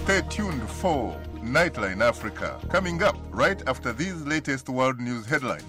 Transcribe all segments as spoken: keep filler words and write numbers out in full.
Stay tuned for Nightline Africa, coming up right after these latest world news headlines.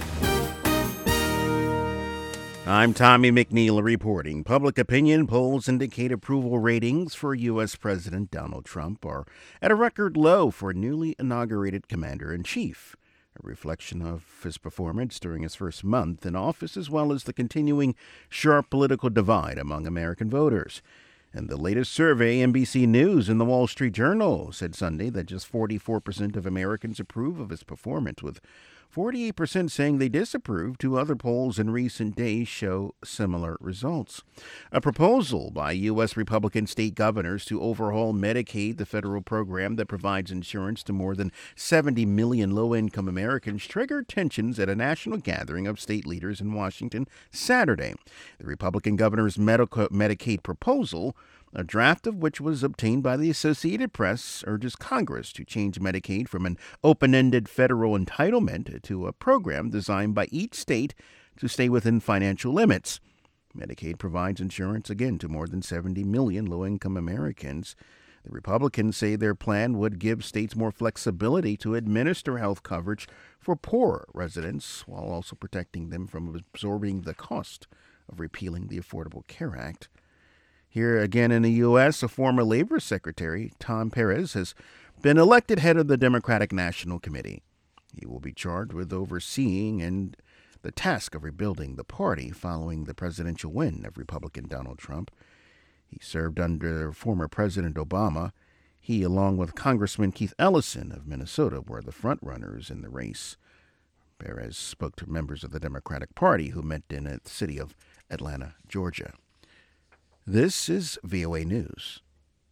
I'm Tommy McNeil reporting. Public opinion polls indicate approval ratings for U S. President Donald Trump are at a record low for newly inaugurated commander-in-chief, a reflection of his performance during his first month in office, as well as the continuing sharp political divide among American voters. And the latest survey, N B C News and the Wall Street Journal, said Sunday that just forty-four percent of Americans approve of his performance, with forty-eight percent saying they disapprove. Two other polls in recent days show similar results. A proposal by U S. Republican state governors to overhaul Medicaid, the federal program that provides insurance to more than seventy million low-income Americans, triggered tensions at a national gathering of state leaders in Washington Saturday. The Republican governor's Medica- Medicaid proposal, a draft of which was obtained by the Associated Press, urges Congress to change Medicaid from an open-ended federal entitlement to a program designed by each state to stay within financial limits. Medicaid provides insurance, again, to more than seventy million low-income Americans. The Republicans say their plan would give states more flexibility to administer health coverage for poorer residents, while also protecting them from absorbing the cost of repealing the Affordable Care Act. Here again in the U S, a former Labor Secretary, Tom Perez, has been elected head of the Democratic National Committee. He will be charged with overseeing and the task of rebuilding the party following the presidential win of Republican Donald Trump. He served under former President Obama. He, along with Congressman Keith Ellison of Minnesota, were the frontrunners in the race. Perez spoke to members of the Democratic Party who met in the city of Atlanta, Georgia. This is V O A News.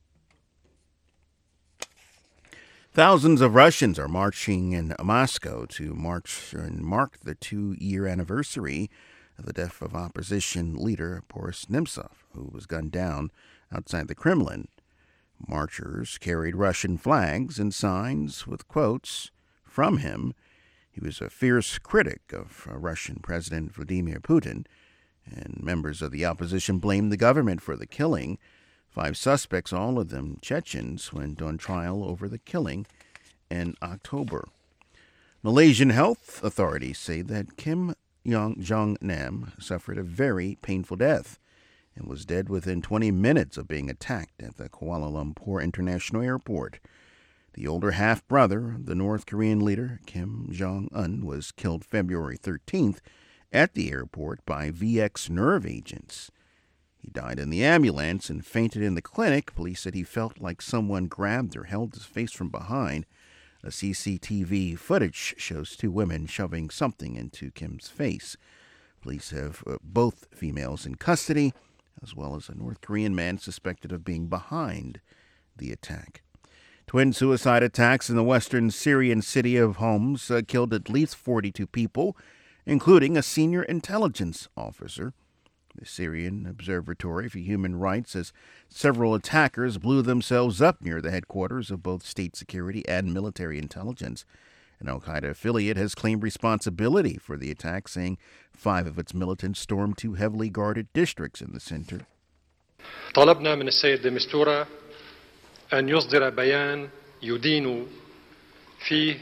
Thousands of Russians are marching in Moscow to march and mark the two-year anniversary of the death of opposition leader Boris Nemtsov, who was gunned down outside the Kremlin. Marchers carried Russian flags and signs with quotes from him. He was a fierce critic of Russian President Vladimir Putin, and members of the opposition blamed the government for the killing. Five suspects, all of them Chechens, went on trial over the killing in October. Malaysian health authorities say that Kim Jong-nam suffered a very painful death and was dead within twenty minutes of being attacked at the Kuala Lumpur International Airport. The older half-brother of the North Korean leader, Kim Jong-un, was killed February thirteenth at the airport by V X nerve agents. He died in the ambulance and fainted in the clinic. Police said he felt like someone grabbed or held his face from behind. A C C T V footage shows two women shoving something into Kim's face. Police have uh, both females in custody, as well as a North Korean man suspected of being behind the attack. Twin suicide attacks in the western Syrian city of Homs uh, killed at least forty-two people, including a senior intelligence officer. The Syrian Observatory for Human Rights says several attackers blew themselves up near the headquarters of both state security and military intelligence. An al-Qaeda affiliate has claimed responsibility for the attack, saying five of its militants stormed two heavily guarded districts in the center. طلبنا من السيد de Mistura أن يصدر بيان يدين فيه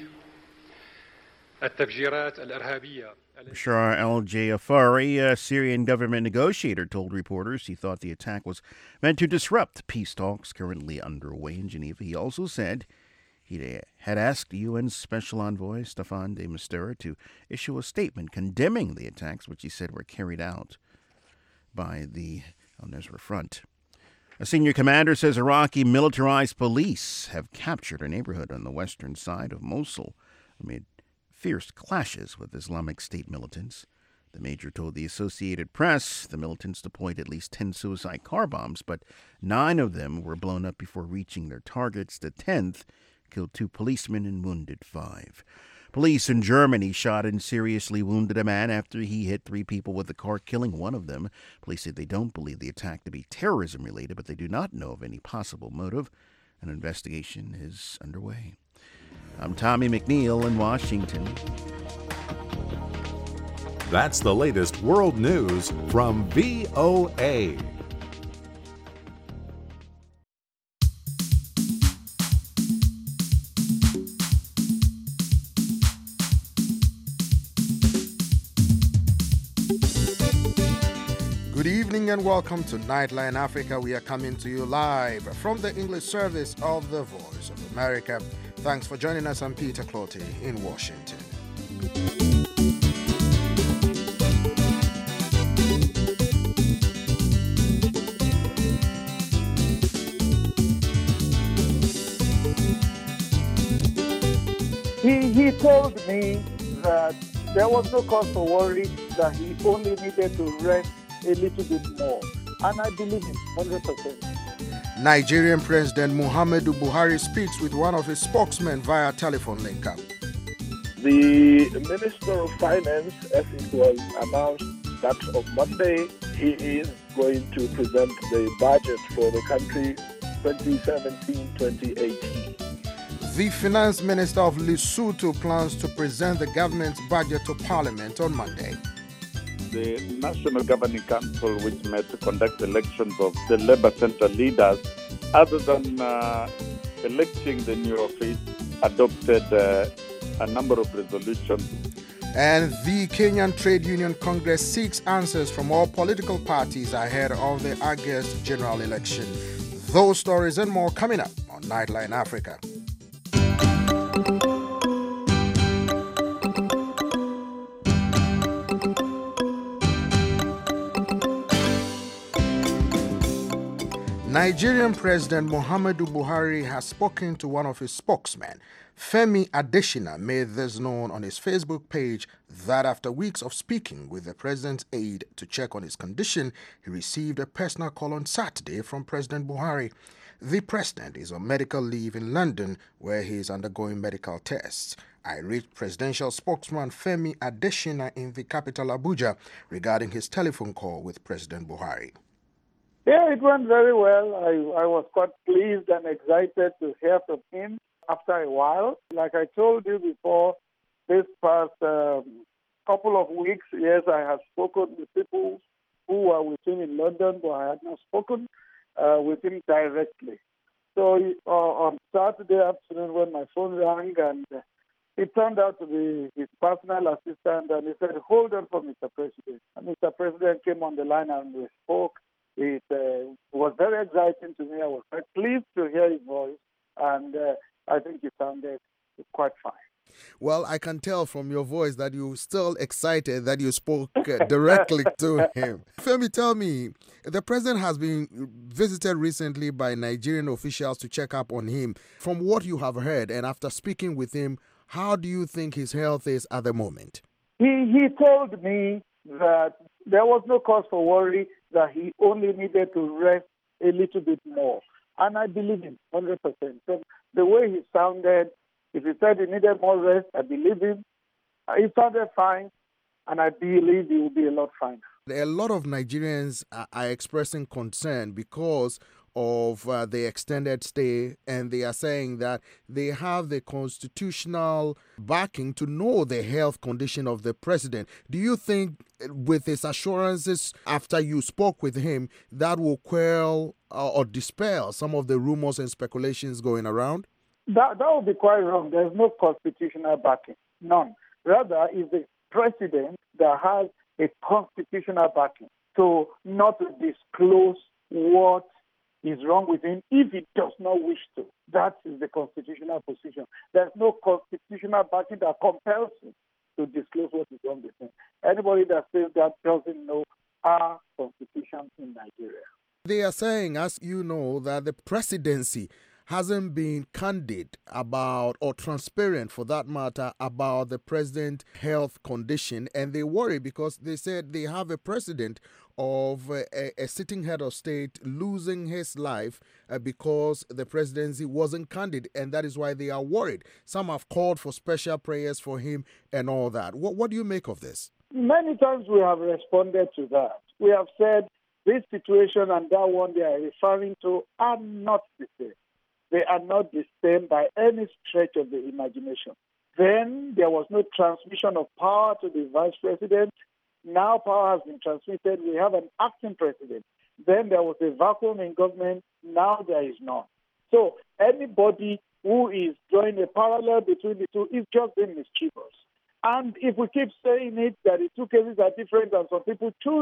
التفجيرات الإرهابية. Bashar al-Jafari, a Syrian government negotiator, told reporters he thought the attack was meant to disrupt peace talks currently underway in Geneva. He also said he had asked U N Special Envoy Staffan de Mistura to issue a statement condemning the attacks, which he said were carried out by the al-Nusra Front. A senior commander says Iraqi militarized police have captured a neighborhood on the western side of Mosul amid fierce clashes with Islamic State militants. The major told the Associated Press the militants deployed at least ten suicide car bombs, but nine of them were blown up before reaching their targets. The tenth killed two policemen and wounded five. Police in Germany shot and seriously wounded a man after he hit three people with a car, killing one of them. Police say they don't believe the attack to be terrorism-related, but they do not know of any possible motive. An investigation is underway. I'm Tommy McNeil in Washington. That's the latest world news from V O A. Good evening and welcome to Nightline Africa. We are coming to you live from the English service of the Voice of America. Thanks for joining us. I'm Peter Clottey in Washington. He, he told me that there was no cause for worry, that he only needed to rest a little bit more. And I believe him one hundred percent. Nigerian President Muhammadu Buhari speaks with one of his spokesmen via telephone link-up. The Minister of Finance, as it was announced that of Monday, he is going to present the budget for the country twenty seventeen to twenty eighteen. The Finance Minister of Lesotho plans to present the government's budget to Parliament on Monday. The National Governing Council, which met to conduct elections of the Labour Centre leaders, other than uh, electing the new office, adopted uh, a number of resolutions. And the Kenyan Trade Union Congress seeks answers from all political parties ahead of the August general election. Those stories and more coming up on Nightline Africa. Nigerian President Muhammadu Buhari has spoken to one of his spokesmen. Femi Adesina made this known on his Facebook page that after weeks of speaking with the president's aide to check on his condition, he received a personal call on Saturday from President Buhari. The president is on medical leave in London, where he is undergoing medical tests. I reached presidential spokesman Femi Adesina in the capital Abuja regarding his telephone call with President Buhari. Yeah, it went very well. I, I was quite pleased and excited to hear from him after a while. Like I told you before, this past um, couple of weeks, yes, I have spoken with people who were with him in London, but I had not spoken uh, with him directly. So uh, on Saturday afternoon when my phone rang, and uh, it turned out to be his personal assistant, and he said, "Hold on for Mister President." And Mister President came on the line and we spoke. It uh, was very exciting to me. I was quite pleased to hear his voice, and uh, I think he sounded quite fine. Well, I can tell from your voice that you're still excited that you spoke uh, directly to him. Femi, tell me, the president has been visited recently by Nigerian officials to check up on him. From what you have heard and after speaking with him, how do you think his health is at the moment? He, he told me that there was no cause for worry, that he only needed to rest a little bit more. And I believe him one hundred percent. So the way he sounded, if he said he needed more rest, I believe him. He sounded fine, and I believe he will be a lot finer. A lot of Nigerians are expressing concern because of uh, the extended stay, and they are saying that they have the constitutional backing to know the health condition of the president. Do you think with his assurances after you spoke with him, that will quell uh, or dispel some of the rumors and speculations going around? That, that would be quite wrong. There's no constitutional backing. None. Rather, it's the president that has a constitutional backing to not disclose what is wrong with him if he does not wish to. That is the constitutional position. There's no constitutional backing that compels him to disclose what is wrong with him. Anybody that says that doesn't know our constitution in Nigeria. They are saying, as you know, that the presidency hasn't been candid about, or transparent for that matter, about the president's health condition. And they worry because they said they have a precedent of a, a sitting head of state losing his life uh, because the presidency wasn't candid. And that is why they are worried. Some have called for special prayers for him and all that. What, what do you make of this? Many times we have responded to that. We have said this situation and that one they are referring to are not the same. They are not the same by any stretch of the imagination. Then there was no transmission of power to the vice president. Now power has been transmitted. We have an acting president. Then there was a vacuum in government. Now there is none. So anybody who is drawing a parallel between the two is just being mischievous. And if we keep saying it, that the two cases are different and some people choose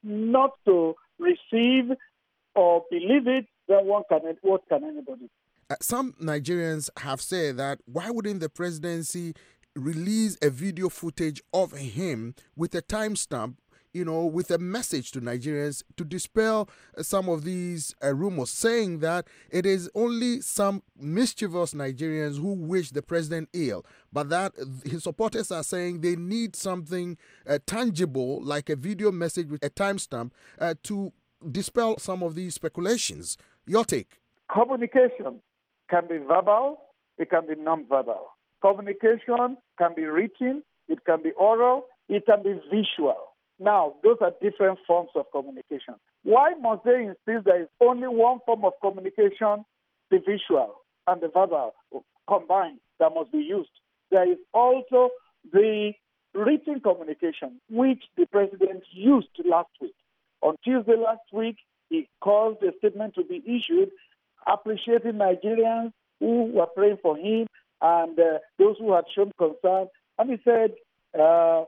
not to receive or believe it, then one can, what can anybody? Uh, some Nigerians have said that why wouldn't the presidency release a video footage of him with a timestamp, you know, with a message to Nigerians to dispel uh, some of these uh, rumors, saying that it is only some mischievous Nigerians who wish the president ill, but that his supporters are saying they need something uh, tangible, like a video message with a timestamp, uh, to dispel some of these speculations. Your take? Communication can be verbal, it can be non-verbal. Communication can be written, it can be oral, it can be visual. Now, those are different forms of communication. Why must they insist there is only one form of communication, the visual and the verbal combined, that must be used? There is also the written communication, which the president used last week. On Tuesday last week, he caused a statement to be issued appreciating Nigerians who were praying for him and uh, those who had shown concern. And he said uh,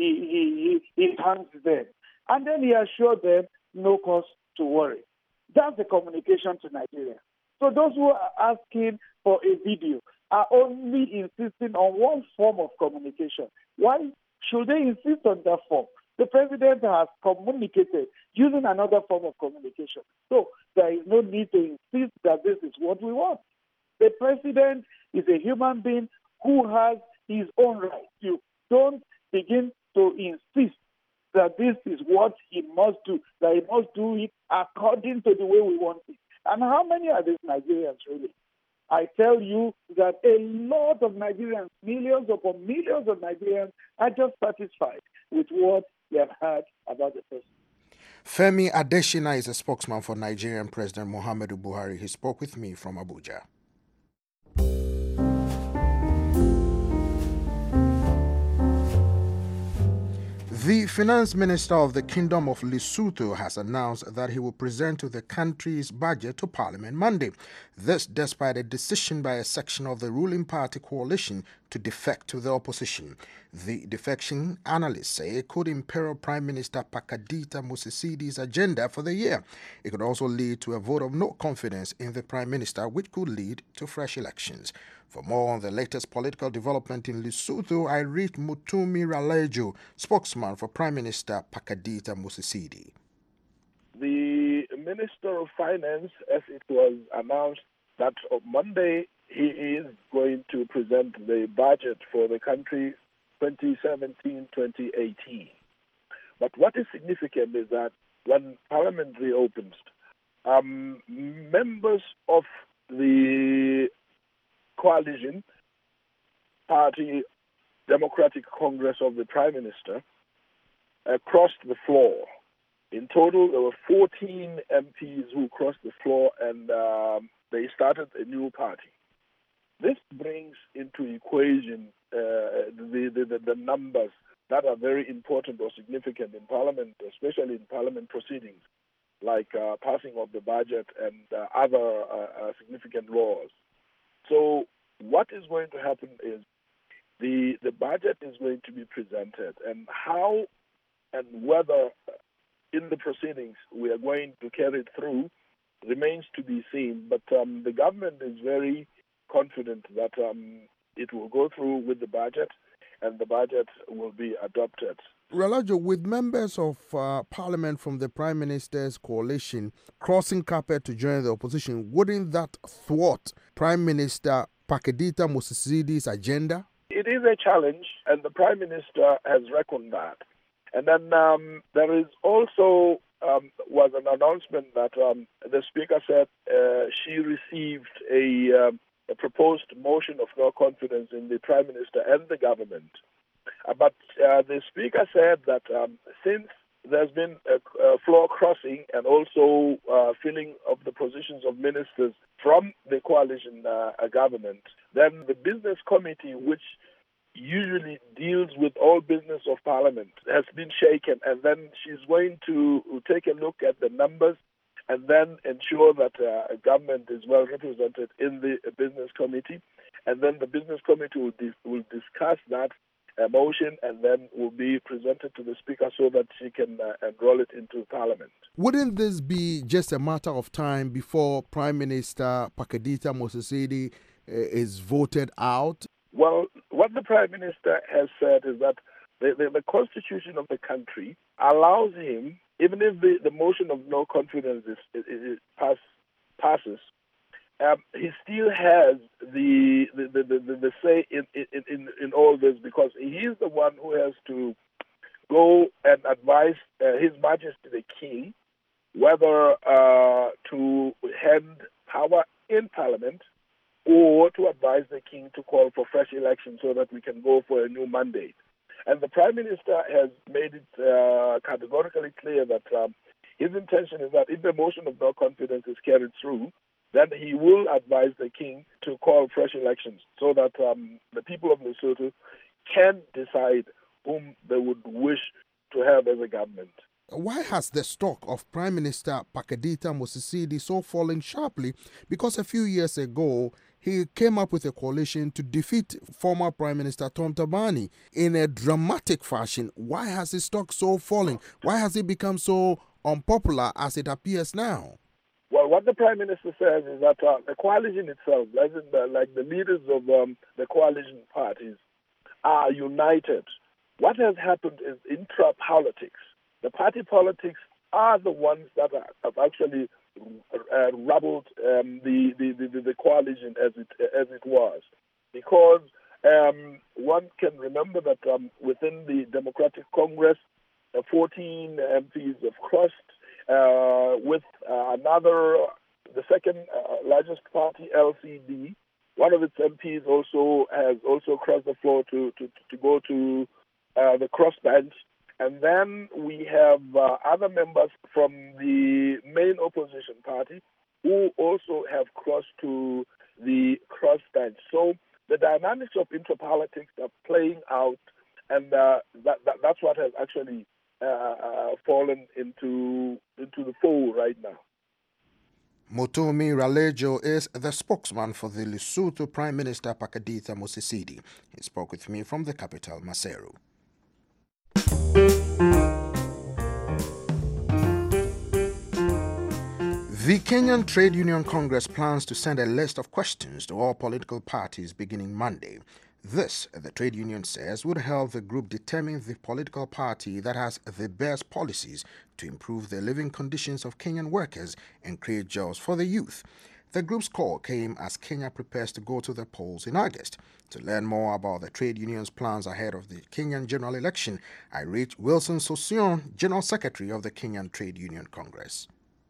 he, he, he thanks them. And then he assured them no cause to worry. That's the communication to Nigeria. So those who are asking for a video are only insisting on one form of communication. Why should they insist on that form? The president has communicated using another form of communication. So there is no need to insist that this is what we want. The president is a human being who has his own rights. You don't begin to insist that this is what he must do, that he must do it according to the way we want it. And how many are these Nigerians really? I tell you that a lot of Nigerians, millions upon millions of Nigerians, are just satisfied with what they have heard about the president. Femi Adesina is a spokesman for Nigerian President Muhammadu Buhari. He spoke with me from Abuja. The finance minister of the Kingdom of Lesotho has announced that he will present to the country's budget to Parliament Monday. This despite a decision by a section of the ruling party coalition to defect to the opposition. The defection, analysts say, could imperil Prime Minister Pakadita Musisidi's agenda for the year. It could also lead to a vote of no confidence in the Prime Minister, which could lead to fresh elections. For more on the latest political development in Lesotho, I read Mutumi Ralejo, spokesman for Prime Minister Pakadita Musisidi. The Minister of Finance, as it was announced that on Monday, he is going to present the budget for the country twenty seventeen to twenty eighteen. But what is significant is that when Parliament reopens, um, members of the coalition party, Democratic Congress of the Prime Minister, uh, crossed the floor. In total, there were fourteen M Ps who crossed the floor, and um, they started a new party. This brings into equation uh, the, the, the numbers that are very important or significant in Parliament, especially in Parliament proceedings, like uh, passing of the budget and uh, other uh, uh, significant laws. So what is going to happen is the the budget is going to be presented, and how and whether in the proceedings we are going to carry it through remains to be seen. But um, the government is very confident that um, it will go through with the budget and the budget will be adopted. Ralajo, with members of uh, Parliament from the Prime Minister's coalition crossing carpet to join the opposition, wouldn't that thwart Prime Minister Pakadita Musisidi's agenda? It is a challenge, and the Prime Minister has reckoned that. And then um, there is also um, was an announcement that um, the Speaker said uh, she received a, um, a proposed motion of no confidence in the Prime Minister and the government. Uh, but uh, the Speaker said that um, since there's been a, a floor crossing and also uh, filling of the positions of ministers from the coalition uh, government, then the business committee, which usually deals with all business of Parliament, has been shaken, and then she's going to take a look at the numbers and then ensure that uh, government is well represented in the business committee, and then the business committee will, dis- will discuss that a motion and then will be presented to the Speaker so that she can uh, enroll it into Parliament. Wouldn't this be just a matter of time before Prime Minister Pakadita Mosisili uh, is voted out? Well, what the Prime Minister has said is that the, the, the Constitution of the country allows him, even if the, the motion of no confidence is, is, is pass, passes, um, he still has the the, the, the, the say in, in, in, in all this, because he is the one who has to go and advise uh, His Majesty the King whether uh, to hand power in Parliament or to advise the King to call for fresh elections so that we can go for a new mandate. And the Prime Minister has made it uh, categorically clear that um, his intention is that if the motion of no confidence is carried through, then he will advise the King to call fresh elections so that um, the people of Lesotho can decide whom they would wish to have as a government. Why has the stock of Prime Minister Pakadita Mosisili so fallen sharply? Because a few years ago, he came up with a coalition to defeat former Prime Minister Tom Tabani in a dramatic fashion. Why has his stock so fallen? Why has it become so unpopular as it appears now? Well, what the Prime Minister says is that uh, the coalition itself, as in the, like the leaders of um, the coalition parties, are united. What has happened is intra-politics. The party politics are the ones that are, have actually uh, rubbled um, the, the, the, the coalition as it as it was, because um, one can remember that um, within the Democratic Congress, uh, fourteen M Ps have crossed uh, with uh, another, the second uh, largest party, L C D. One of its M Ps also has also crossed the floor to to, to go to uh, the crossbench. And then we have uh, other members from the main opposition party who also have crossed to the crossbench. So the dynamics of interpolitics are playing out, and uh, that, that, that's what has actually uh, uh, fallen into into the fold right now. Motomi Ralejo is the spokesman for the Lesotho Prime Minister Pakadita Mosisili. He spoke with me from the capital, Maseru. The Kenyan Trade Union Congress plans to send a list of questions to all political parties beginning Monday. This, the trade union says, would help the group determine the political party that has the best policies to improve the living conditions of Kenyan workers and create jobs for the youth. The group's call came as Kenya prepares to go to the polls in August. To learn more about the trade union's plans ahead of the Kenyan general election, I reached Wilson Sosion, General Secretary of the Kenyan Trade Union Congress.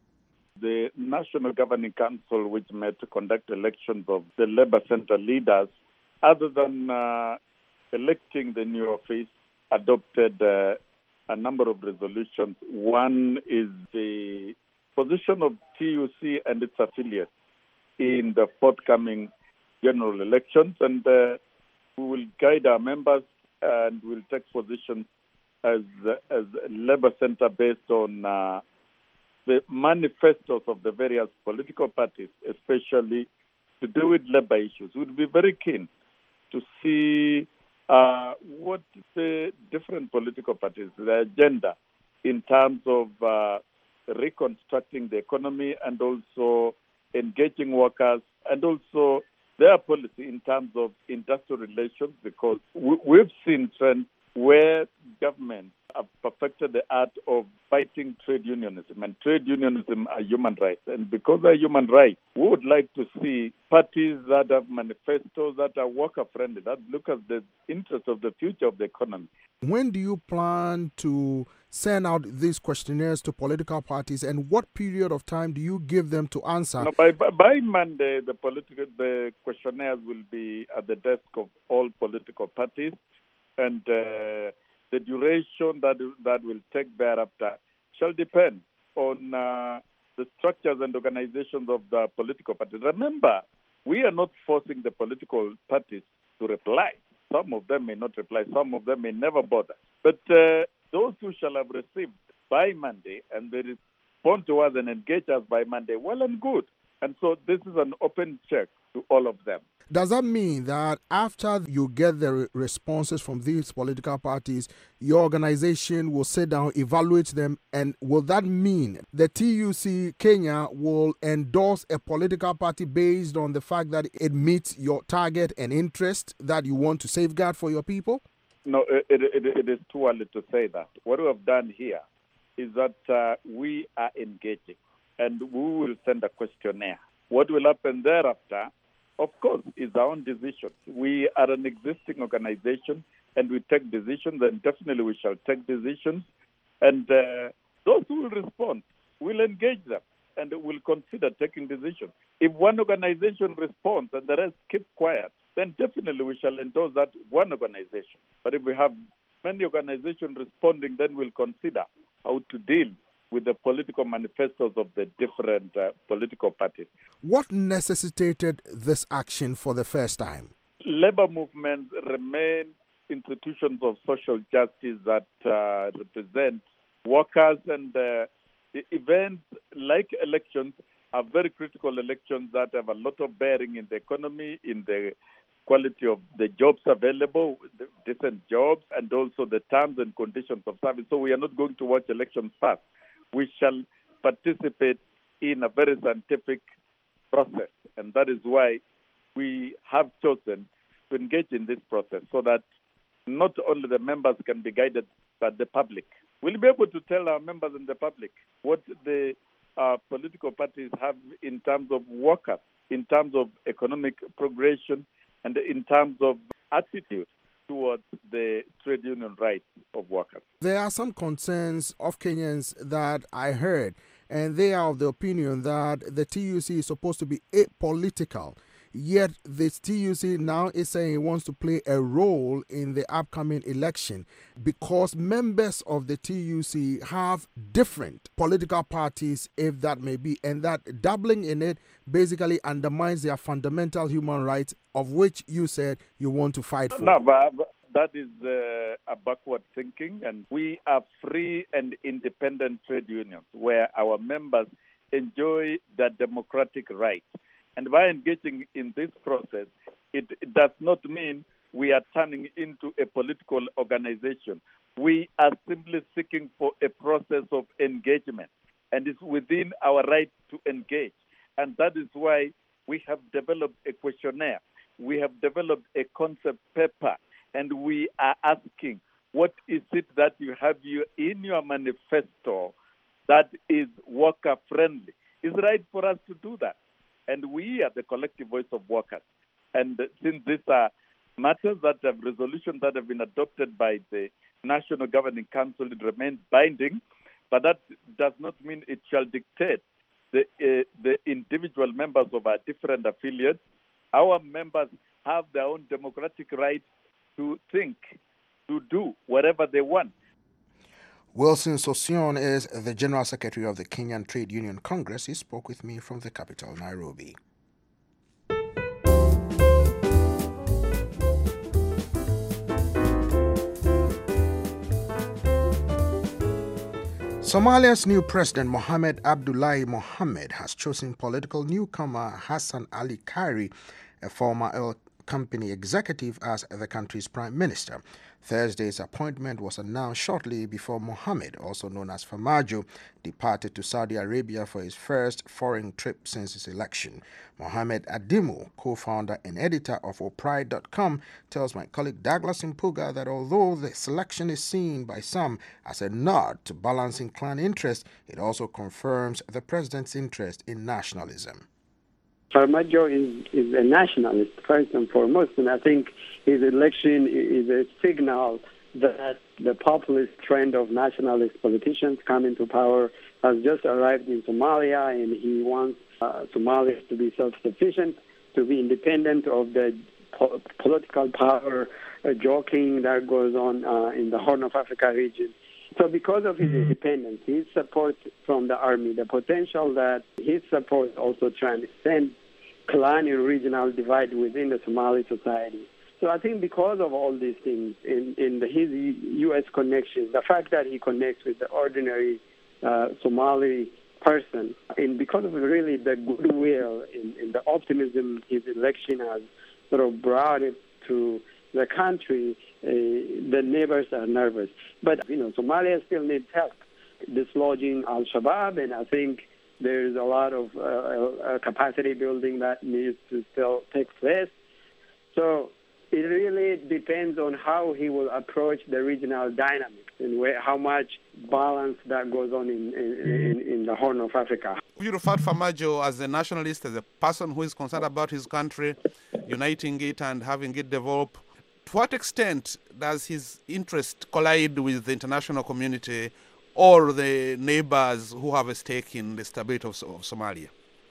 The National Governing Council, which met to conduct elections of the Labour Center leaders, other than uh, electing the new office, adopted uh, a number of resolutions. One is the position of T U C and its affiliates in the forthcoming general elections, and uh, we will guide our members and will take positions as as Labour Center based on uh, the manifestos of the various political parties, especially to do with labour issues. We would be very keen to see uh, what the different political parties, the agenda in terms of uh, reconstructing the economy and also engaging workers, and also their policy in terms of industrial relations, because we, we've seen trends where governments have perfected the art of fighting trade unionism, and trade unionism are human rights. And because they're human rights, we would like to see parties that have manifestos that are worker-friendly, that look at the interests of the future of the economy. When do you plan to send out these questionnaires to political parties, and what period of time do you give them to answer? No, by, by, by Monday, the political the questionnaires will be at the desk of all political parties, and uh, the duration that that will take thereafter shall depend on uh, the structures and organizations of the political parties. Remember, we are not forcing the political parties to reply. Some of them may not reply. Some of them may never bother. But uh, those who shall have received by Monday and they respond to us and engage us by Monday, well and good. And so this is an open check to all of them. Does that mean that after you get the re- responses from these political parties, your organization will sit down, evaluate them, and will that mean the T U C Kenya will endorse a political party based on the fact that it meets your target and interest that you want to safeguard for your people? No, it, it, it is too early to say that. What we have done here is that uh, we are engaging, and we will send a questionnaire. What will happen thereafter, of course, is our own decision. We are an existing organization, and we take decisions, and definitely we shall take decisions. And uh, those who will respond, we'll engage them, and we'll consider taking decisions. If one organization responds and the rest keep quiet, then definitely we shall endorse that one organization. But if we have many organizations responding, then we'll consider how to deal with the political manifestos of the different uh, political parties. What necessitated this action for the first time? Labor movements remain institutions of social justice that uh, represent workers, and uh, events like elections are very critical elections that have a lot of bearing in the economy, in the quality of the jobs available, the decent jobs, and also the terms and conditions of service. So we are not going to watch elections pass. We shall participate in a very scientific process, and that is why we have chosen to engage in this process so that not only the members can be guided, but the public. We'll be able to tell our members and the public what the uh, political parties have in terms of workers, in terms of economic progression, and in terms of attitude towards the trade union rights of workers. There are some concerns of Kenyans that I heard, and they are of the opinion that the T U C is supposed to be apolitical. Yet this T U C now is saying it wants to play a role in the upcoming election because members of the T U C have different political parties, if that may be, and that doubling in it basically undermines their fundamental human rights, of which you said you want to fight for. No, but that is uh, a backward thinking, and we are free and independent trade unions where our members enjoy their democratic rights. And by engaging in this process, it, it does not mean we are turning into a political organization. We are simply seeking for a process of engagement, and it's within our right to engage. And that is why we have developed a questionnaire. We have developed a concept paper, and we are asking, what is it that you have you in your manifesto that is worker-friendly? It's right for us to do that. And we are the collective voice of workers. And since these are matters that have resolutions that have been adopted by the National Governing Council, it remains binding, but that does not mean it shall dictate the, uh, the individual members of our different affiliates. Our members have their own democratic right to think, to do whatever they want. Wilson Sossion is the General Secretary of the Kenyan Trade Union Congress. He spoke with me from the capital, Nairobi. Somalia's new president, Mohamed Abdullahi Mohamed, has chosen political newcomer Hassan Ali Kairi, a former oil company executive, as the country's prime minister. Thursday's appointment was announced shortly before Mohamed, also known as Farmajo, departed to Saudi Arabia for his first foreign trip since his election. Mohamed Adimu, co-founder and editor of Opride dot com, tells my colleague Douglas Impuga that although the selection is seen by some as a nod to balancing clan interests, it also confirms the president's interest in nationalism. Farmajo is, is a nationalist, first and foremost, and I think his election is a signal that the populist trend of nationalist politicians coming to power has just arrived in Somalia, and he wants uh, Somalia to be self-sufficient, to be independent of the po- political power uh, joking that goes on uh, in the Horn of Africa region. So because of his independence, his support from the army, the potential that his support also transcends clan and regional divide within the Somali society. So I think because of all these things, in, in the, his U S connections, the fact that he connects with the ordinary uh, Somali person, and because of really the goodwill and, and the optimism his election has sort of brought it to the country, uh, the neighbors are nervous. But, you know, Somalia still needs help dislodging al-Shabaab, and I think there's a lot of uh, uh, capacity building that needs to still take place. So it really depends on how he will approach the regional dynamics and where, how much balance that goes on in, in, in the Horn of Africa. You referred Farmajo as a nationalist, as a person who is concerned about his country, uniting it and having it develop. To what extent does his interest collide with the international community or the neighbors who have a stake in the stability of, of Somalia?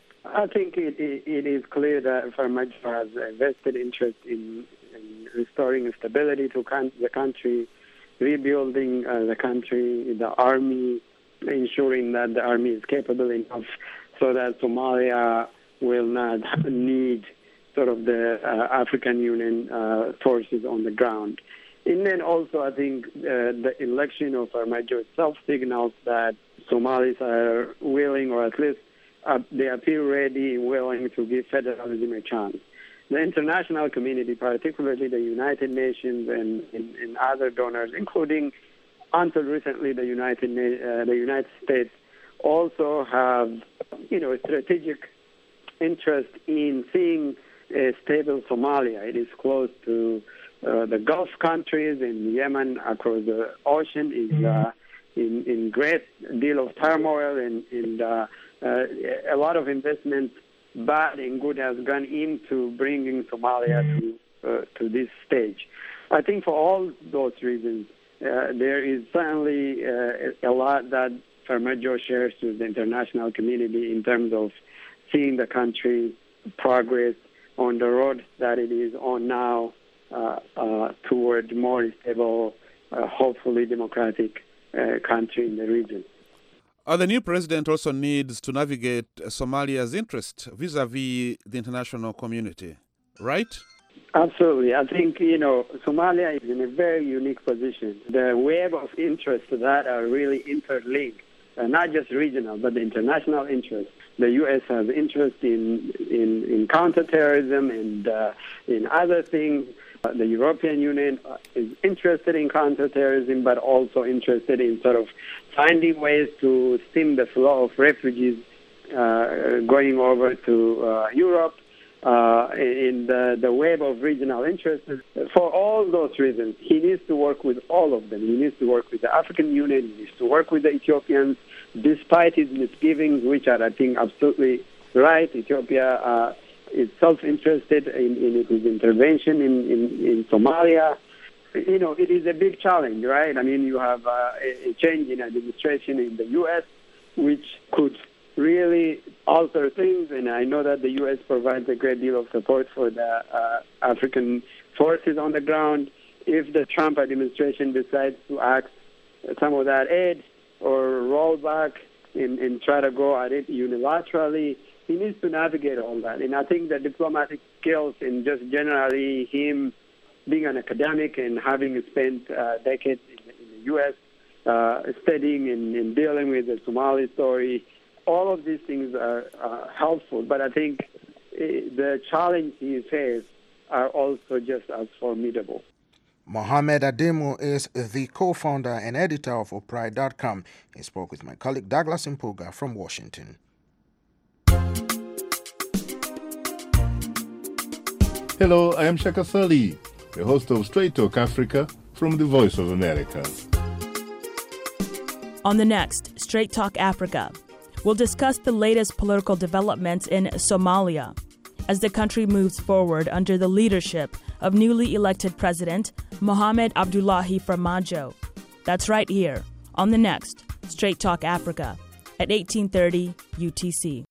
I think it, it, it is clear that Farmajo has a vested interest in, in restoring stability to con- the country, rebuilding uh, the country, the army, ensuring that the army is capable enough so that Somalia will not need sort of the uh, African Union uh, forces on the ground. And then also I think uh, the election of Farmajo itself signals that Somalis are willing, or at least uh, they appear ready and willing to give federalism a chance. The international community, particularly the United Nations and, and, and other donors, including until recently the United uh, the United States, also have, you know, a strategic interest in seeing a stable Somalia. It is close to uh, the Gulf countries, and Yemen across the ocean is uh, in, in great deal of turmoil, and, and uh, uh, a lot of investment, bad and good, has gone into bringing Somalia to uh, to this stage. I think for all those reasons, uh, there is certainly uh, a lot that Farmajo shares with the international community in terms of seeing the country progress on the road that it is on now uh, uh, toward more stable, uh, hopefully democratic uh, country in the region. Uh, the new president also needs to navigate uh, Somalia's interest vis-a-vis the international community, right? Absolutely. I think, you know, Somalia is in a very unique position. The web of interests that are really interlinked, uh, not just regional, but the international interest. The U S has interest in in, in counterterrorism and uh, in other things. Uh, the European Union is interested in counterterrorism, but also interested in sort of finding ways to stem the flow of refugees uh, going over to uh, Europe. Uh, in the, the web of regional interests. For all those reasons, he needs to work with all of them. He needs to work with the African Union. He needs to work with the Ethiopians, despite his misgivings, which are, I think, absolutely right. Ethiopia uh, is self-interested in, in his intervention in, in, in Somalia. You know, it is a big challenge, right? I mean, you have uh, a change in administration in the U S, which could really alter things, and I know that the U S provides a great deal of support for the uh, African forces on the ground. If the Trump administration decides to act some of that aid or roll back and, and try to go at it unilaterally, he needs to navigate all that. And I think the diplomatic skills and just generally him being an academic and having spent uh, decades in the, in the U S uh, studying and, and dealing with the Somali story, all of these things are uh, helpful, but I think uh, the challenge he faces are also just as formidable. Mohamed Ademo is the co-founder and editor of Opride dot com. He spoke with my colleague Douglas Impoga from Washington. Hello, I am Shaka Sali, the host of Straight Talk Africa from the Voice of America. On the next Straight Talk Africa, we'll discuss the latest political developments in Somalia as the country moves forward under the leadership of newly elected President Mohamed Abdullahi Farmajo. That's right here on the next Straight Talk Africa at eighteen thirty U T C.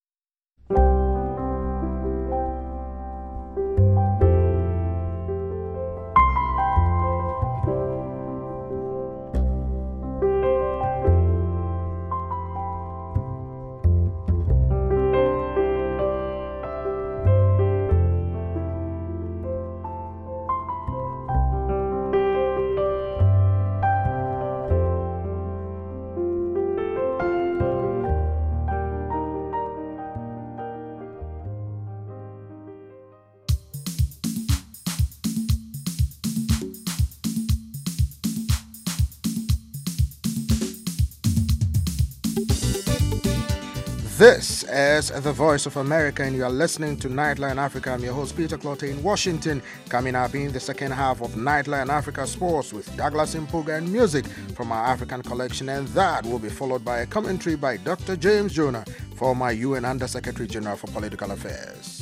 This is the Voice of America, and you are listening to Nightline Africa. I'm your host, Peter Clotte in Washington. Coming up in the second half of Nightline Africa Sports with Douglas Mpuga and music from our African collection, and that will be followed by a commentary by Doctor James Jonah, former U N Under-Secretary General for Political Affairs.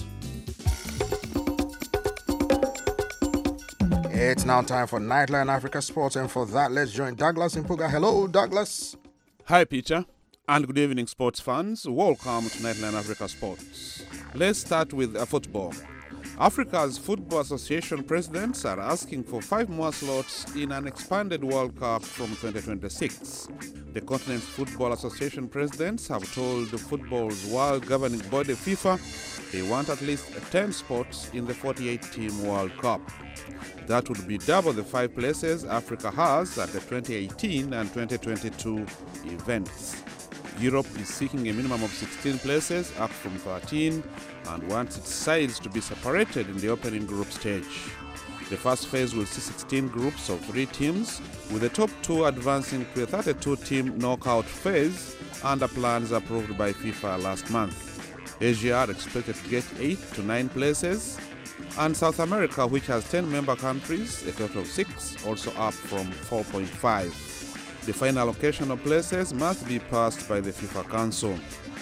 It's now time for Nightline Africa Sports, and for that, let's join Douglas Mpuga. Hello, Douglas. Hi, Peter. And good evening, sports fans. Welcome to Nightline Africa Sports. Let's start with uh, football. Africa's Football Association presidents are asking for five more slots in an expanded World Cup from twenty twenty-six. The continent's Football Association presidents have told football's world governing body FIFA they want at least ten spots in the forty-eight team World Cup. That would be double the five places Africa has at the twenty eighteen and twenty twenty-two events. Europe is seeking a minimum of sixteen places, up from thirteen, and wants its sides to be separated in the opening group stage. The first phase will see sixteen groups of three teams, with the top two advancing to a thirty-two team knockout phase under plans approved by FIFA last month. Asia are expected to get eight to nine places, and South America, which has ten member countries, a total of six, also up from four point five. The final allocation of places must be passed by the FIFA Council.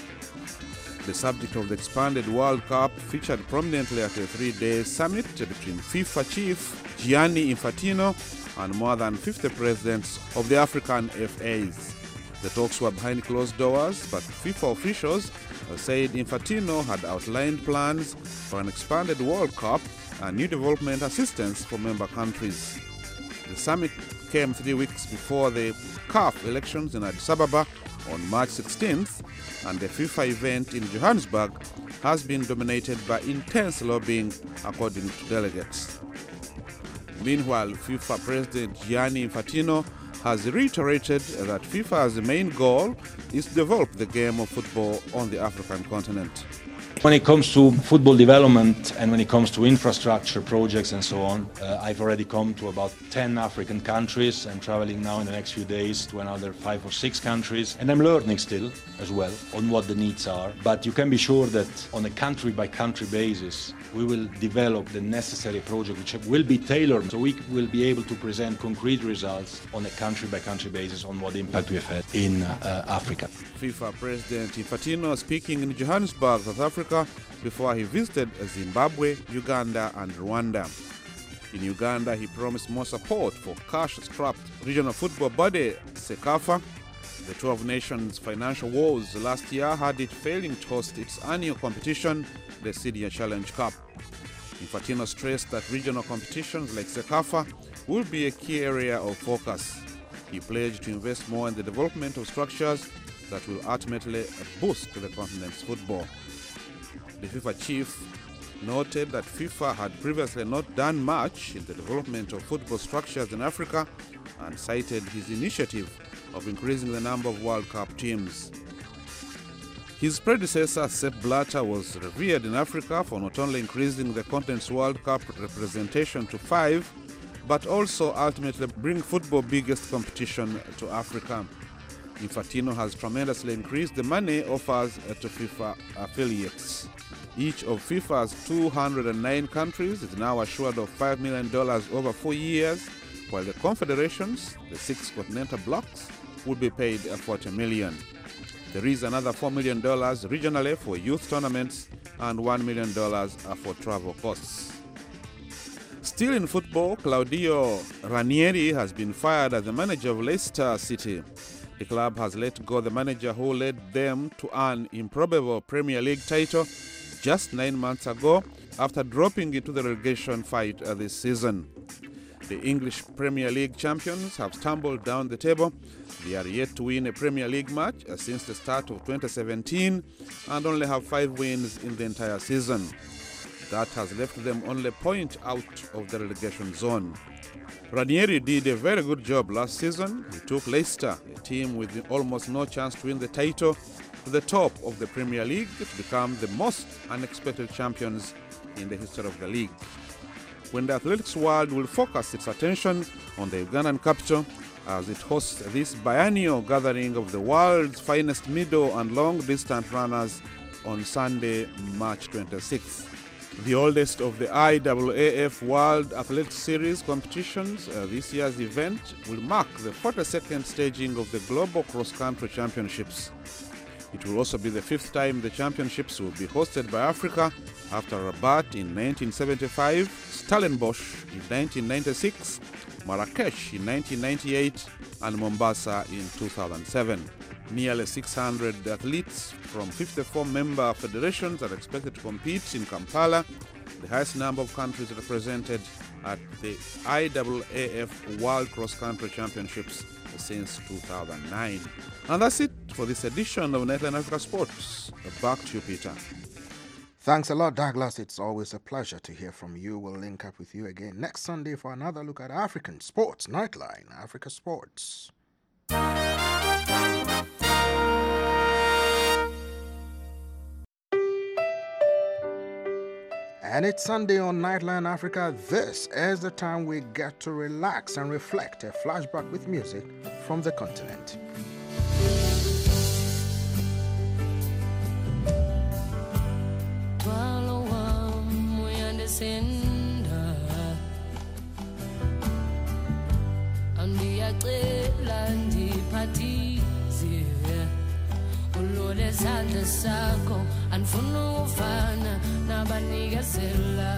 The subject of the expanded World Cup featured prominently at a three-day summit between FIFA chief Gianni Infantino and more than fifty presidents of the African F As. The talks were behind closed doors, but FIFA officials said Infantino had outlined plans for an expanded World Cup and new development assistance for member countries. The summit came three weeks before the C A F elections in Addis Ababa on March sixteenth, and the FIFA event in Johannesburg has been dominated by intense lobbying, according to delegates. Meanwhile, FIFA President Gianni Infantino has reiterated that FIFA's main goal is to develop the game of football on the African continent. When it comes to football development and when it comes to infrastructure projects and so on, uh, I've already come to about ten African countries. I'm traveling now in the next few days to another five or six countries, and I'm learning still as well on what the needs are. But you can be sure that on a country-by-country basis, we will develop the necessary project which will be tailored, so we will be able to present concrete results on a country-by-country basis on what impact we have had in uh, Africa. FIFA President Infantino speaking in Johannesburg, South Africa, before he visited Zimbabwe, Uganda and Rwanda. In Uganda, he promised more support for cash-strapped regional football body CECAFA. The twelve Nations financial woes last year had it failing to host its annual competition, the Cydia Challenge Cup. Infantino stressed that regional competitions like CECAFA will be a key area of focus. He pledged to invest more in the development of structures that will ultimately boost the continent's football. The FIFA chief noted that FIFA had previously not done much in the development of football structures in Africa and cited his initiative of increasing the number of World Cup teams. His predecessor, Sepp Blatter, was revered in Africa for not only increasing the continent's World Cup representation to five, but also ultimately bring football's biggest competition to Africa. Infantino has tremendously increased the money offers to FIFA affiliates. Each of FIFA's two hundred nine countries is now assured of five million dollars over four years, while the confederations, the six continental blocks, will be paid forty million dollars. There is another four million dollars regionally for youth tournaments and one million dollars for travel costs. Still in football, Claudio Ranieri has been fired as the manager of Leicester City. The club has let go the manager who led them to an improbable Premier League title just nine months ago after dropping into the relegation fight this season. The English Premier League champions have stumbled down the table. They are yet to win a Premier League match since the start of twenty seventeen and only have five wins in the entire season. That has left them only a point out of the relegation zone. Ranieri did a very good job last season. He took Leicester, a team with almost no chance to win the title, to the top of the Premier League to become the most unexpected champions in the history of the league. When the athletics world will focus its attention on the Ugandan capital, as it hosts this biennial gathering of the world's finest middle and long-distance runners on Sunday, March twenty-sixth. The oldest of the I A A F World Athletics Series competitions, uh, this year's event will mark the forty-second staging of the Global Cross Country Championships. It will also be the fifth time the championships will be hosted by Africa, after Rabat in nineteen seventy-five, Stellenbosch in nineteen ninety-six, Marrakesh in nineteen ninety-eight, and Mombasa in two thousand seven. Nearly six hundred athletes from fifty-four member federations are expected to compete in Kampala, the highest number of countries represented at the I A A F World Cross Country Championships since two thousand nine. And that's it for this edition of Nightline Africa Sports. Back to you, Peter. Thanks a lot, Douglas. It's always a pleasure to hear from you. We'll link up with you again next Sunday for another look at African sports. Nightline Africa Sports. And it's Sunday on Nightline Africa. This is the time we get to relax and reflect. A flashback with music from the continent. Ulolezandla sakho anifuna ufana nabanikezela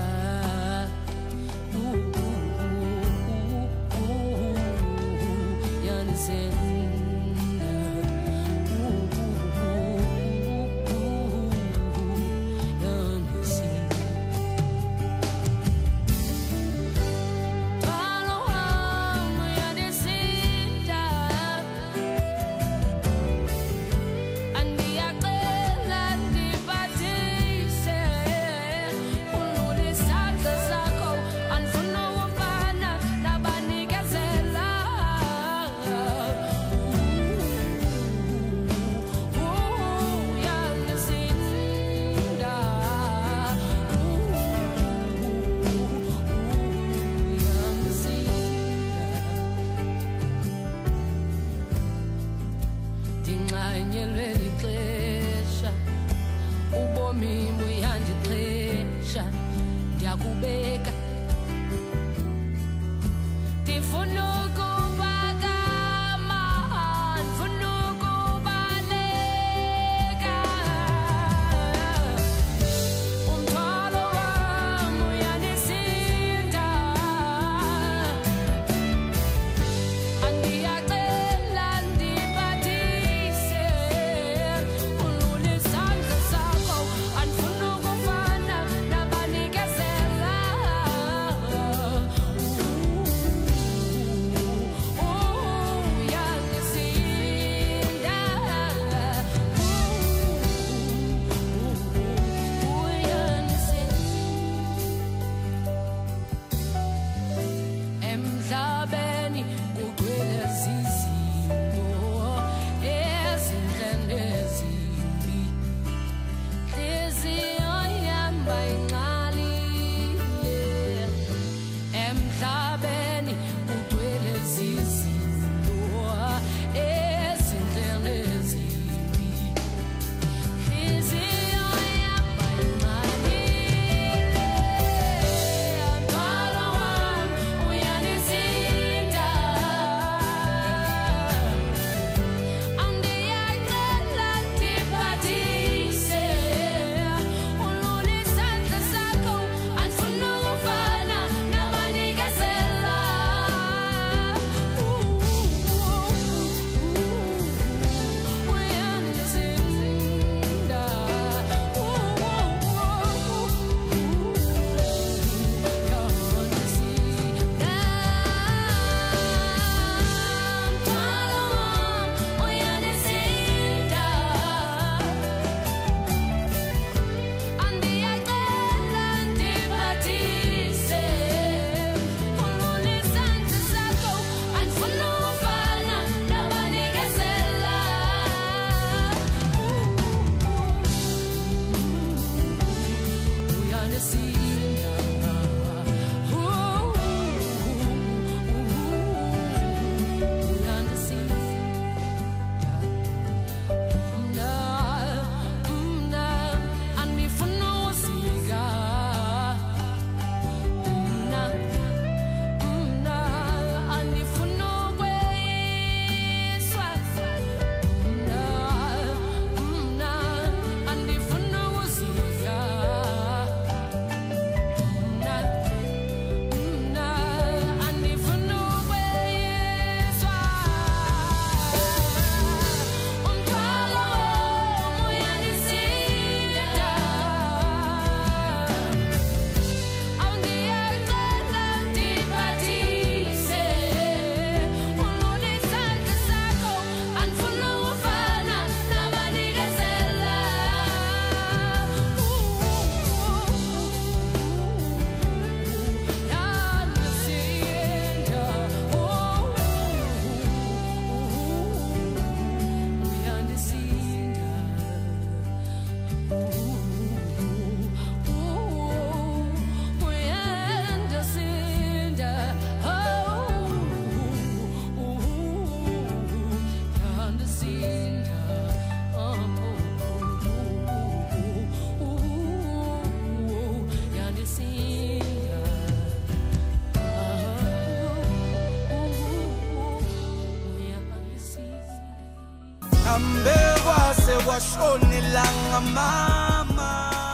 hambe kwase kwashonelanga mama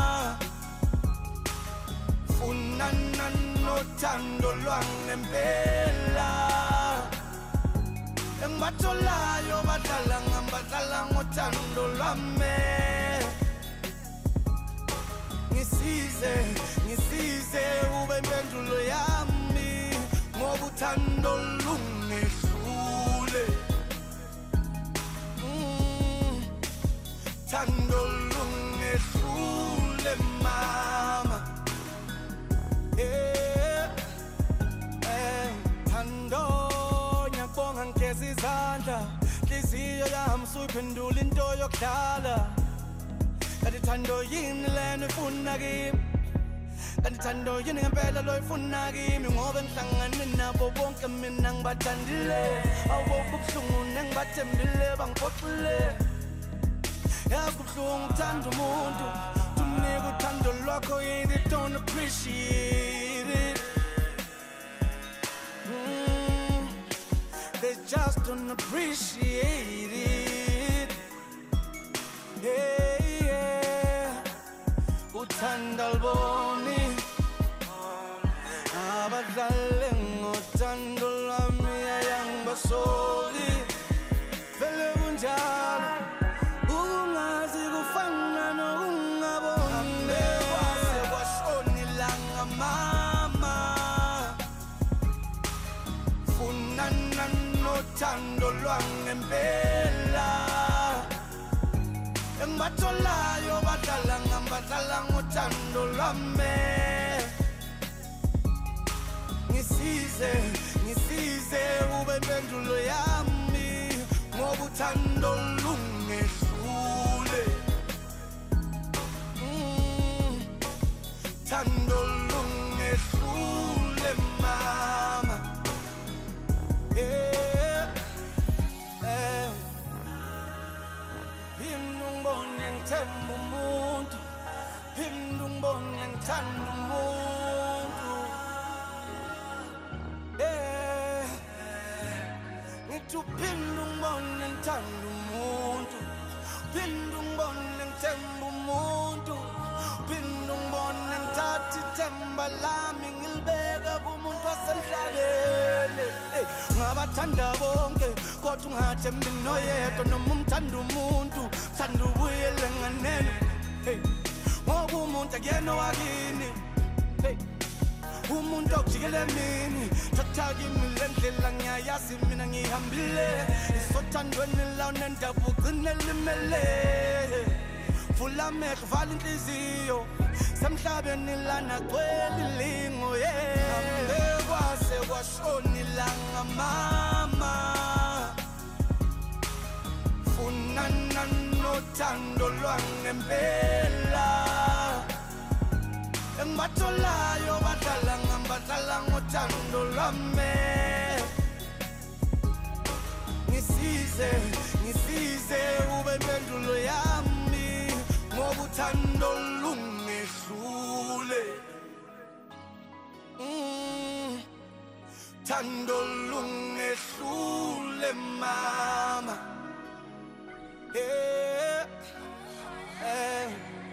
funana nothando lwangempela engibatholayo badlala ngambadlala ngothando lwami ngisize ngisize ube impendulo yami ngoba uthando lungehlule thando lungehlule mama eh eh thando nyakubonga ngigeza izandla inhliziyo yami suyiphendula into yokudlala kanti thando yini lena ifuna kimi kanti thando yini ngempela lo ifuna kimi ngoba ngihlangane nabo bonke mina ngibathandile awukho ubuhlungu nengibathembile bangiphoxile yakubuhlungu uthanda umuntu tumnika uthando lwakho yini they don't appreciate it mm, they just don't appreciate it yeah, yeah. Uthanda alboni abadlale ngothando lwami ayangibasoli vele kunjalo ukungazi kufana nokungaboni kwase kwashonelanga mama funana nothando lwangempela engibatholayo badlala ngambadlala ngothando lwami ngisize ngisize ube impendulo yami ngoba uthando lungehlule thando lungehlule mama yeah eh Phinda ungibone ngithemba umuntu Phinda ungibone ngithanda umuntu eh ngithi uphinda ungibone ngithanda umuntu Phinda ungibone ngithemba umuntu Phinda ungibone ngithatha ithemba lami ngilibeka kumuntu wasemhlabeni ngabathanda bonke kodwa ungathembi noyedwa noma umthanda umuntu thanda ubuyele nganeno hey ngoba umuntu akuyena wakini hey umuntu okujikele mini thatha kimi le ndlela ngiyayazi mina ngihambile isothandweni lawo nendabuko nelimele vula amehlo vala inhliziyo semhlabeni lana gcwele ilingo yeah kwase kwashonelanga mama funana nothando lwangempela engibatholayo badlala ngambadlala ngothando lwami ngisize ngisize ube impendulo yami ngoba uthando lungehlule mm, thando lungehlule mama yeah, yeah.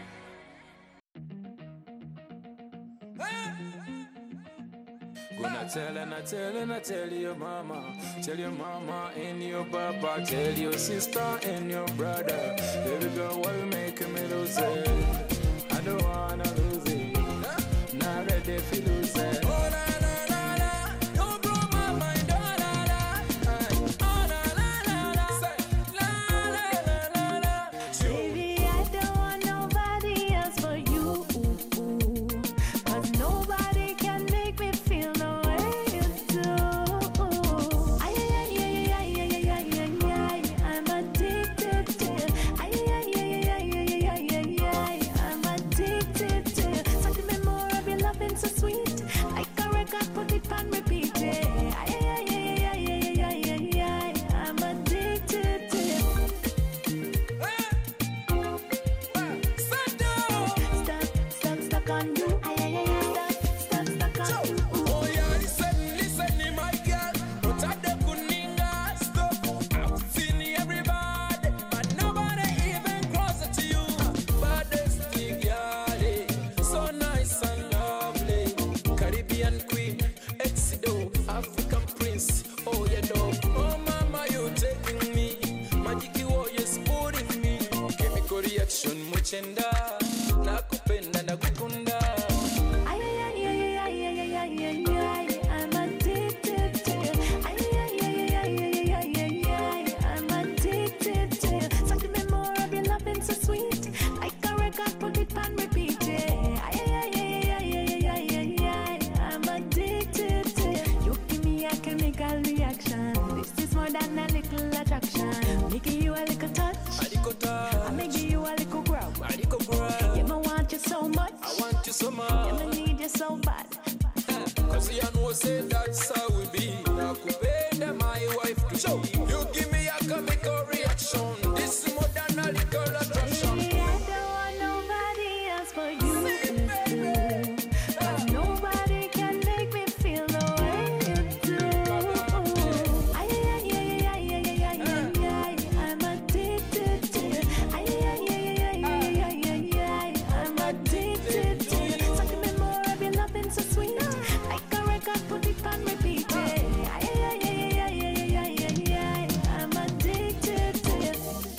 Gonna tell and I tell and I tell your mama, tell your mama and your papa, tell your sister and your brother. Baby girl, what make me lose it? I don't wanna lose it. Not ready to lose it. Oh la la la la, you blow my mind. Oh la la, oh la la la la, say la la la la la. Baby, I don't want nobody else but you. 'Cause nobody can make me feel no way you do. Ay, ay, ay, ay, ay, ay, ay, ay, ay, I'm addicted to you. Ay, ay, ay, ay, ay, ay, ay, ay, ay, I'm addicted queen, Exido, African prince. Oh, you know, oh mama, you taking me. Magic warrior sporting me. Chemical reaction, muchenda. Nakupenda, nakukunda. Ay, ay, ay, ay, ay, ay, ay, ay, ay, I'm addicted to you. Ay, ay, ay, ay, ay, ay, ay, ay, I'm addicted to you. So give me more of your loving so sweet. Like a record, put it on repeat. Yeah. Ay, ay, ay, ay, ay, ay, ay, ay, ay, I'm addicted to you. You give me a chemical reaction. This is more than a little attraction. Making you a little touch. I'm making you a little grab. Yeah, I want you so much. I want you so much. Yeah, I need you so bad. Cause you know say that's how we be. Nakupenda my wife to show. You give me a chemical reaction. This is more than a little attraction. Baby, I don't want nobody else but you. Cause nobody can make me feel the way you do. Ay, ay, ay, ay, ay, ay, ay, ay, ay, I'm addicted to you. Ay, ay, ay, ay, ay, ay, ay, ay, I'm addicted to you. So give me more of your loving so sweet. Like a record, put it on repeat. Yeah. Ay, ay, ay, ay, ay, ay, ay, ay, ay, I'm addicted to you.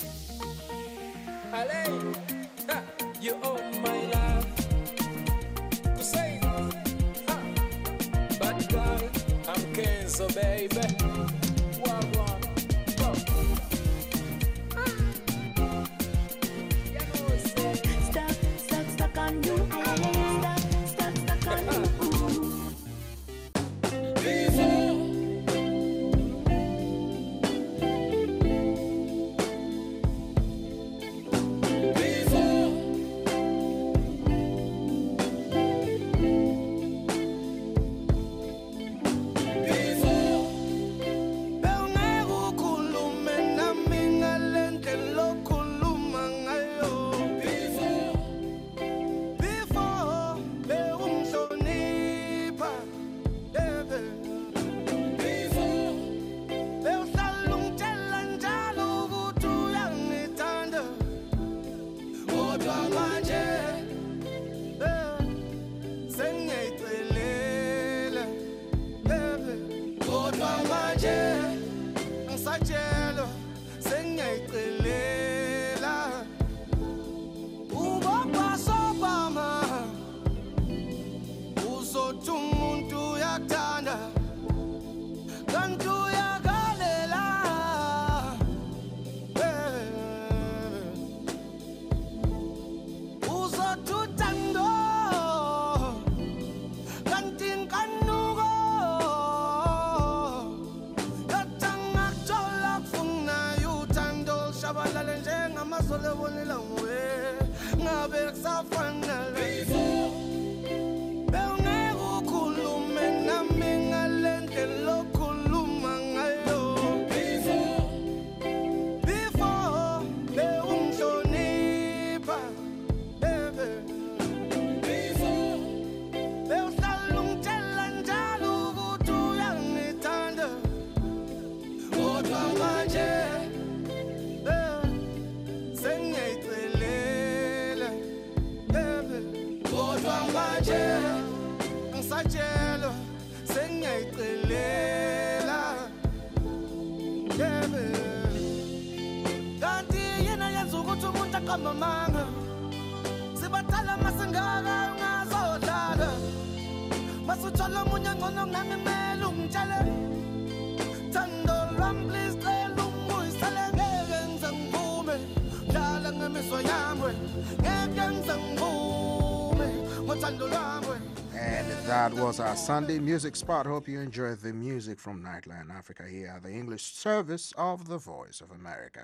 Ale, ha, you own my love. Hussein, ha, bad girl, I'm Kenzo, baby. Wagwan, go. Stuck, stuck, stuck on you. Stuck, stuck, stuck on you. Sajelo, sengiyayicelela. Ubaba sobama, uzothi umuntu uyakuthanda, kanti uyakalela. Uzothi uthando, kanti inkanuko. Shabalala njengamasole bonela nguwe ngabe kusafana before bewungeke ukhulume nami ngalendle lokhuluma ngayo before before bewumhlonipha bebe before bewuhlala ungitshela njalo ukuthi uyangithanda kodwa manje ngisajelo sengiyayicelela yebe kanti yena yenza ukuthi umuntu aqamba amanga sibathala masingaka ungazodlala masuthola omunye ngcono kunami kumele ungitshele thando lwami please cela ungibuyisele ngeke ngize ngivume dlala ngemiswa yami ngeke ngize ngivume ngothando lwami. And that was our Sunday music spot. Hope you enjoyed the music from Nightline Africa here at the English service of the Voice of America.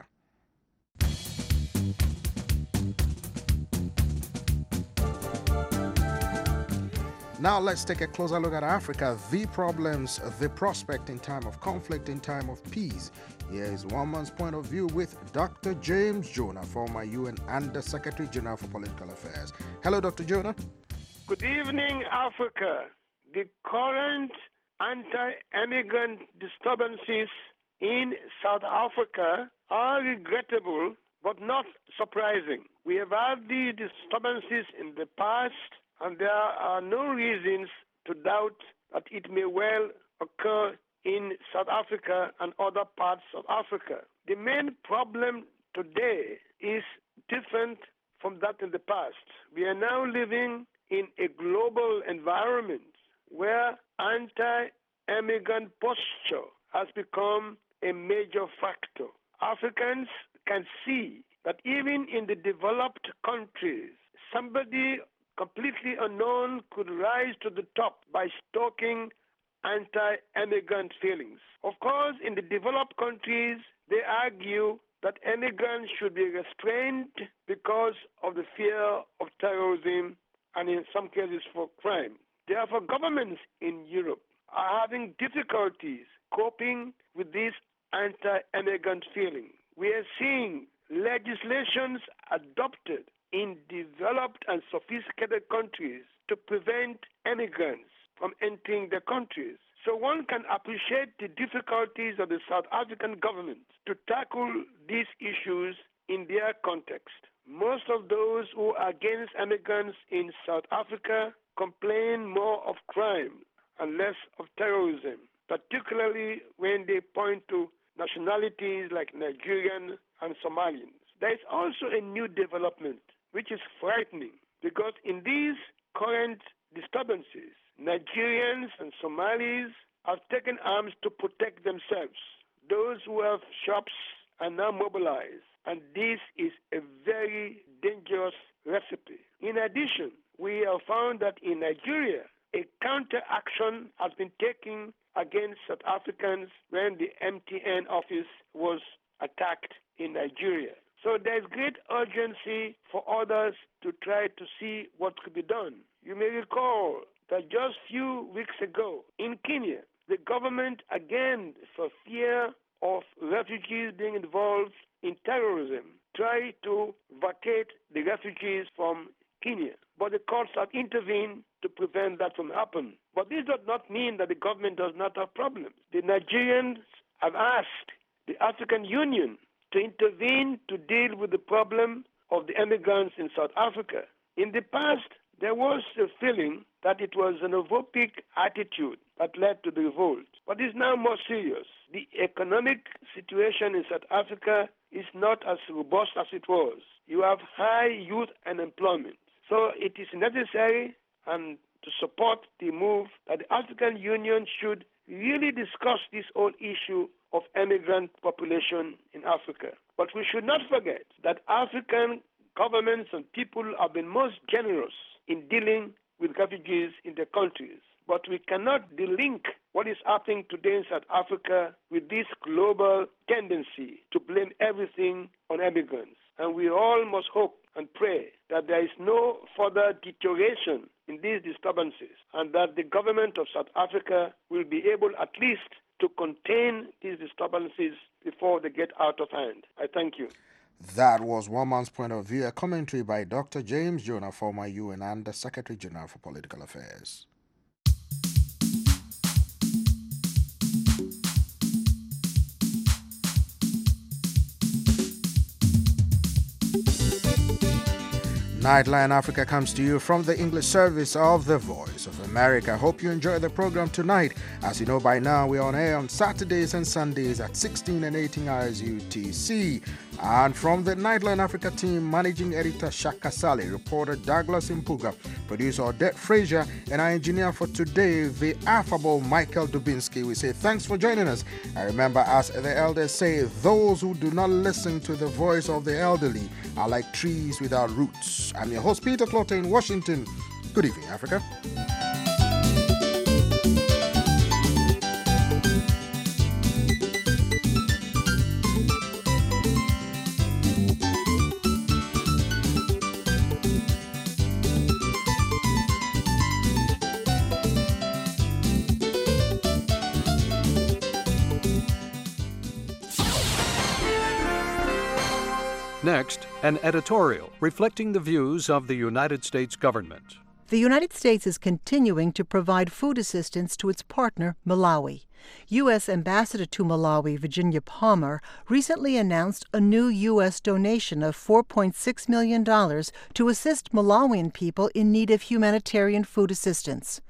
Now let's take a closer look at Africa, the problems, the prospect in time of conflict, in time of peace. Here is one man's point of view with Doctor James Jonah, former U N Under Secretary General for Political Affairs. Hello, Doctor Jonah. Good evening, Africa. The current anti-immigrant disturbances in South Africa are regrettable but not surprising. We have had the disturbances in the past, and there are no reasons to doubt that it may well occur in South Africa and other parts of Africa. The main problem today is different from that in the past. We are now living in a global environment where anti-immigrant posture has become a major factor. Africans can see that even in the developed countries, somebody completely unknown could rise to the top by stoking anti-immigrant feelings. Of course, in the developed countries, they argue that immigrants should be restrained because of the fear of terrorism and in some cases for crime. Therefore, governments in Europe are having difficulties coping with this anti-immigrant feeling. We are seeing legislations adopted in developed and sophisticated countries to prevent immigrants from entering their countries. So one can appreciate the difficulties of the South African government to tackle these issues in their context. Most of those who are against immigrants in South Africa complain more of crime and less of terrorism, particularly when they point to nationalities like Nigerian and Somalians. There is also a new development which is frightening because in these current disturbances, Nigerians and Somalis have taken arms to protect themselves. Those who have shops are now mobilized, and this is a very dangerous recipe. In addition, we have found that in Nigeria, a counter-action has been taken against South Africans when the M T N office was attacked in Nigeria. So there is great urgency for others to try to see what could be done. You may recall that just a few weeks ago in Kenya, the government, again, for fear of refugees being involved in terrorism, tried to vacate the refugees from Kenya. But the courts have intervened to prevent that from happening. But this does not mean that the government does not have problems. The Nigerians have asked the African Union to intervene to deal with the problem of the immigrants in South Africa. In the past, there was a feeling that it was an xenophobic attitude that led to the revolt. But it's now more serious. The economic situation in South Africa is not as robust as it was. You have high youth unemployment. So it is necessary and to support the move that the African Union should really discuss this whole issue of immigrant population in Africa. But we should not forget that African governments and people have been most generous in dealing with refugees in their countries. But we cannot delink what is happening today in South Africa with this global tendency to blame everything on immigrants. And we all must hope and pray that there is no further deterioration in these disturbances and that the government of South Africa will be able at least to contain these disturbances before they get out of hand. I thank you. That was one man's point of view, a commentary by Doctor James Jonah, former U N Under Secretary General for Political Affairs. Nightline Africa comes to you from the English service of the Voice of America. Hope you enjoy the program tonight. As you know by now, we're on air on Saturdays and Sundays at sixteen and eighteen hours U T C. And from the Nightline Africa team, managing editor Shaka Sali, reporter Douglas Impuga, producer Odette Frazier, and our engineer for today, the affable Michael Dubinsky, we say thanks for joining us. And remember, as the elders say, those who do not listen to the voice of the elderly are like trees without roots. I'm your host, Peter Clotter in Washington. Good evening, Africa. Next, an editorial reflecting the views of the United States government. The United States is continuing to provide food assistance to its partner, Malawi. U S Ambassador to Malawi, Virginia Palmer, recently announced a new U S donation of four point six million dollars to assist Malawian people in need of humanitarian food assistance.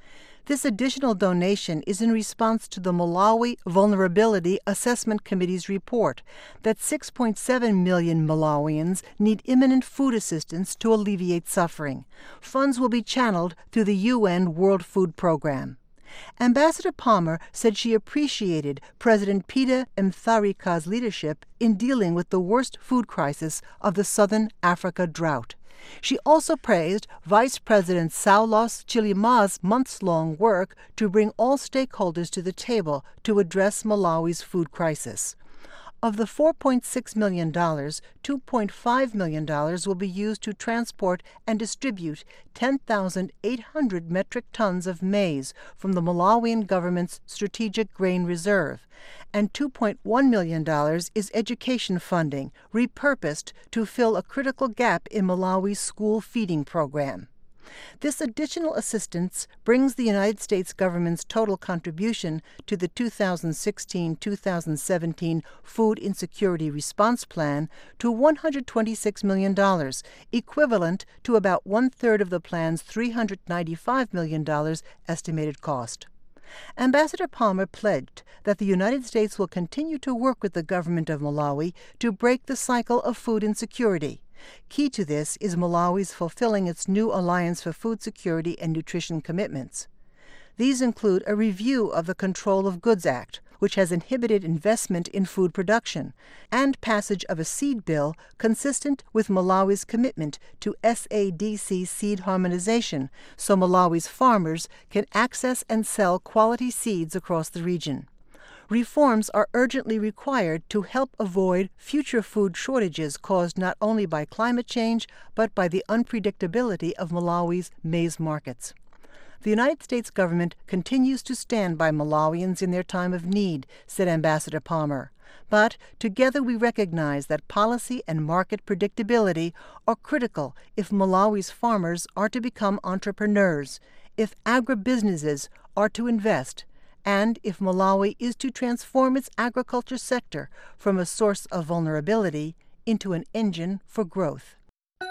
This additional donation is in response to the Malawi Vulnerability Assessment Committee's report that six point seven million Malawians need imminent food assistance to alleviate suffering. Funds will be channeled through the U N World Food Program. Ambassador Palmer said she appreciated President Peter Mutharika's leadership in dealing with the worst food crisis of the Southern Africa drought. She also praised Vice President Saulos Chilima's months-long work to bring all stakeholders to the table to address Malawi's food crisis. Of the four point six million dollars, two point five million dollars will be used to transport and distribute ten thousand eight hundred metric tons of maize from the Malawian government's strategic grain reserve, and two point one million dollars is education funding repurposed to fill a critical gap in Malawi's school feeding program. This additional assistance brings the United States government's total contribution to the two thousand sixteen to two thousand seventeen Food Insecurity Response Plan to one hundred twenty-six million dollars, equivalent to about one-third of the plan's three hundred ninety-five million dollars estimated cost. Ambassador Palmer pledged that the United States will continue to work with the government of Malawi to break the cycle of food insecurity. Key to this is Malawi's fulfilling its new Alliance for Food Security and Nutrition commitments. These include a review of the Control of Goods Act, which has inhibited investment in food production, and passage of a seed bill consistent with Malawi's commitment to S A D C seed harmonization, so Malawi's farmers can access and sell quality seeds across the region. Reforms are urgently required to help avoid future food shortages caused not only by climate change, but by the unpredictability of Malawi's maize markets. The United States government continues to stand by Malawians in their time of need, said Ambassador Palmer. But together we recognize that policy and market predictability are critical if Malawi's farmers are to become entrepreneurs, if agribusinesses are to invest, and if Malawi is to transform its agriculture sector from a source of vulnerability into an engine for growth.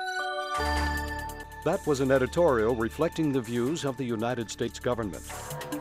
That was an editorial reflecting the views of the United States government.